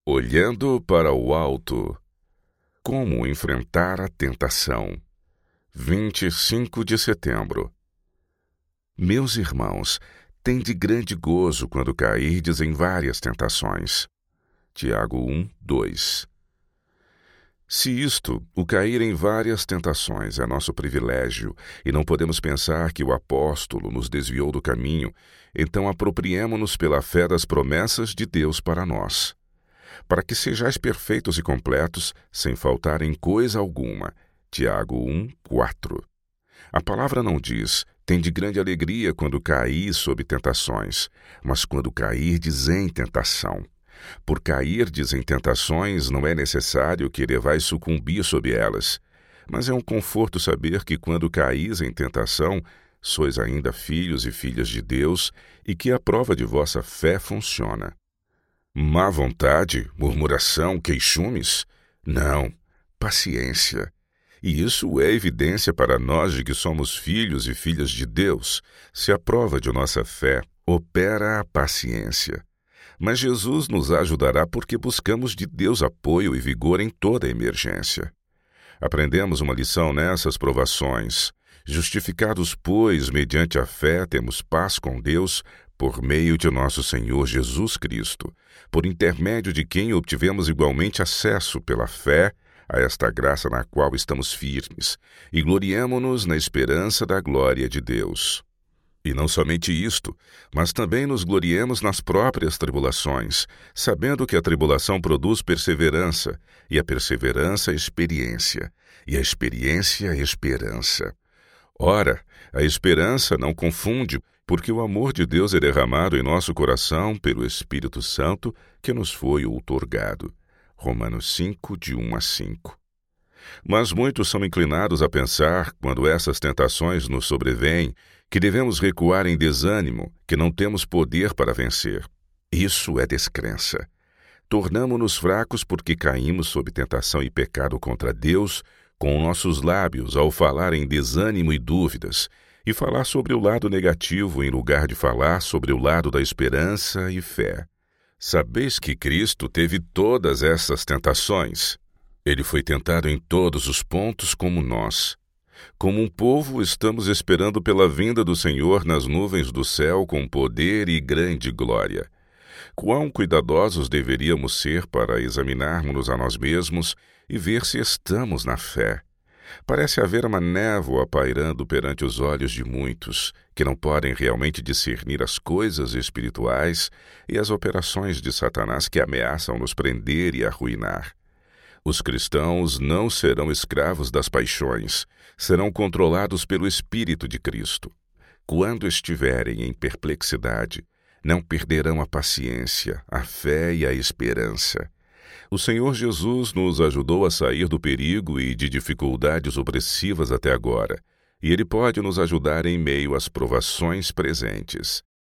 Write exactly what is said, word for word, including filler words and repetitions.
Olhando para o alto. Como enfrentar a tentação. vinte e cinco de setembro. Meus irmãos, tende grande gozo quando cairdes em várias tentações. Tiago um, dois. Se isto, o cair em várias tentações, é nosso privilégio, e não podemos pensar que o apóstolo nos desviou do caminho, então apropriemo-nos pela fé das promessas de Deus para nós. Para que sejais perfeitos e completos, sem faltar em coisa alguma. Tiago um, quatro. A palavra não diz, tende grande alegria quando caís sob tentações, mas quando cairdes em tentação. Por cairdes em tentações, não é necessário que devais sucumbir sob elas, mas é um conforto saber que quando caís em tentação, sois ainda filhos e filhas de Deus e que a prova de vossa fé funciona. Má vontade, murmuração, queixumes? Não, paciência. E isso é evidência para nós de que somos filhos e filhas de Deus, se a prova de nossa fé opera a paciência. Mas Jesus nos ajudará porque buscamos de Deus apoio e vigor em toda emergência. Aprendemos uma lição nessas provações. Justificados, pois, mediante a fé, temos paz com Deus por meio de nosso Senhor Jesus Cristo, por intermédio de quem obtivemos igualmente acesso pela fé a esta graça na qual estamos firmes, e gloriemo-nos na esperança da glória de Deus. E não somente isto, mas também nos gloriemos nas próprias tribulações, sabendo que a tribulação produz perseverança, e a perseverança experiência, e a experiência esperança. Ora, a esperança não confunde, porque o amor de Deus é derramado em nosso coração pelo Espírito Santo que nos foi outorgado. Romanos cinco, de um a cinco. Mas muitos são inclinados a pensar, quando essas tentações nos sobrevêm, que devemos recuar em desânimo, que não temos poder para vencer. Isso é descrença. Tornamo-nos fracos porque caímos sob tentação e pecado contra Deus, com nossos lábios ao falar em desânimo e dúvidas, e falar sobre o lado negativo em lugar de falar sobre o lado da esperança e fé. Sabeis que Cristo teve todas essas tentações. Ele foi tentado em todos os pontos como nós. Como um povo, estamos esperando pela vinda do Senhor nas nuvens do céu com poder e grande glória. Quão cuidadosos deveríamos ser para examinarmos-nos a nós mesmos e ver se estamos na fé. Parece haver uma névoa pairando perante os olhos de muitos, que não podem realmente discernir as coisas espirituais e as operações de Satanás que ameaçam nos prender e arruinar. Os cristãos não serão escravos das paixões, serão controlados pelo Espírito de Cristo. Quando estiverem em perplexidade, não perderão a paciência, a fé e a esperança. O Senhor Jesus nos ajudou a sair do perigo e de dificuldades opressivas até agora, e Ele pode nos ajudar em meio às provações presentes.